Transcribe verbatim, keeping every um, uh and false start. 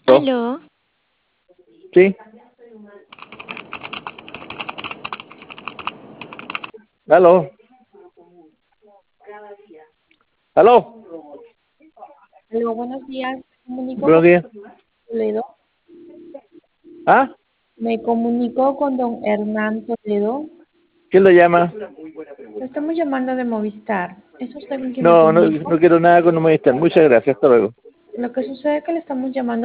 ¿Aló? ¿Aló? Sí. ¿Aló? ¿Aló? Aló, buenos días. Me comunico Buenos con días. Toledo. ¿Ah? Me comunico con don Hernán Toledo. ¿Quién lo llama? Lo estamos llamando de Movistar. ¿Es usted con quien me No, no, comunico? no quiero nada con Movistar. Muchas gracias. Hasta luego. Lo que sucede es que le estamos llamando